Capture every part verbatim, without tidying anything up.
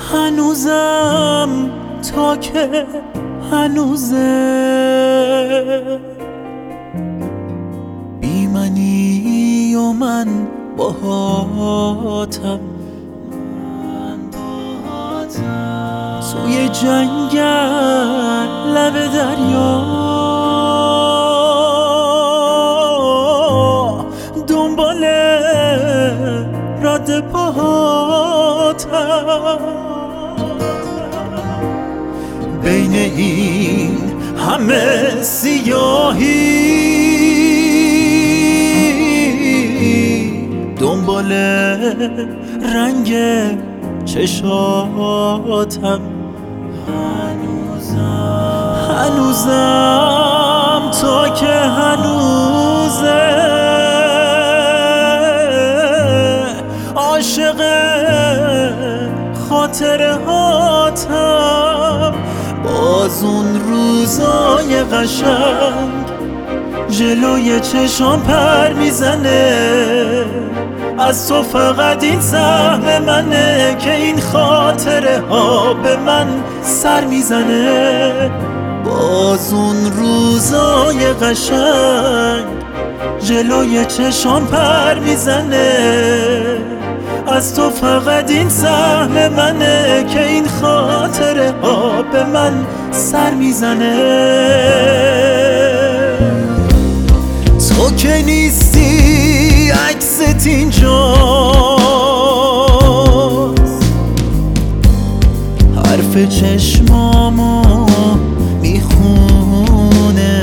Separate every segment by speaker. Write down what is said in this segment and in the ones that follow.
Speaker 1: هنوزم تا که هنوزه بی منی و من باهاتم سوی جنگل لب دریا دنبال رد پاهاتم بین این همه سیاهی دنبال رنگ چشاتم هنوزم هنوزم تا که هنوزه عاشق خاطرهاتم باز اون روزای قشنگ جلوی چشام پر میزنه از تو فقط این سهم منه که این خاطره ها به من سر میزنه باز اون روزای قشنگ جلوی چشام پر میزنه از تو فقط این سهم منه که این خاطره ها به من سر میزنه تو که نیستی عکست اینجاست حرف چشمامو میخونه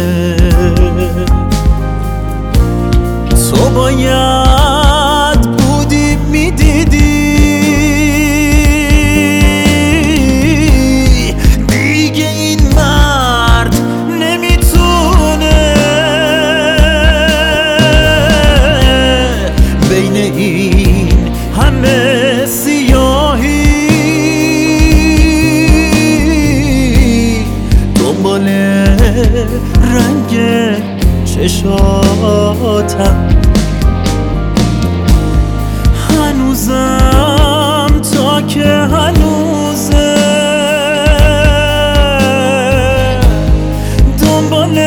Speaker 1: تو باید بودی میدیدی دیگه این مرد نمیتونه بین این همه سیاهی دنبال رنگ چشاتم هنوزم تا که هنوزه دنبال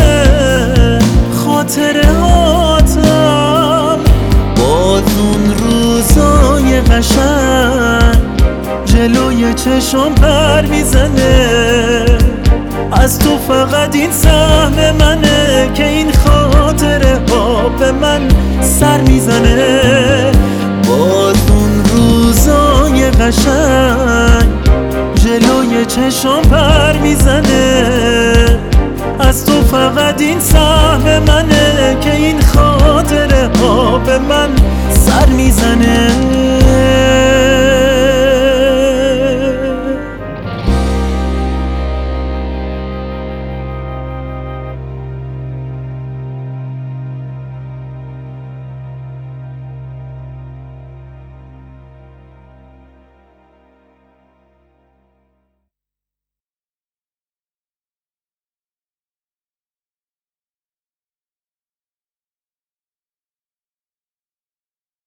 Speaker 1: خاطرهاتم باز اون روزای قشنگ جلوی چشم پر میزنه از تو فقط این سهم منه که این خاطره ها به من سر میزنه باز اون روزای قشنگ جلوی چشم پر میزنه از تو فقط این سهم منه که این خاطره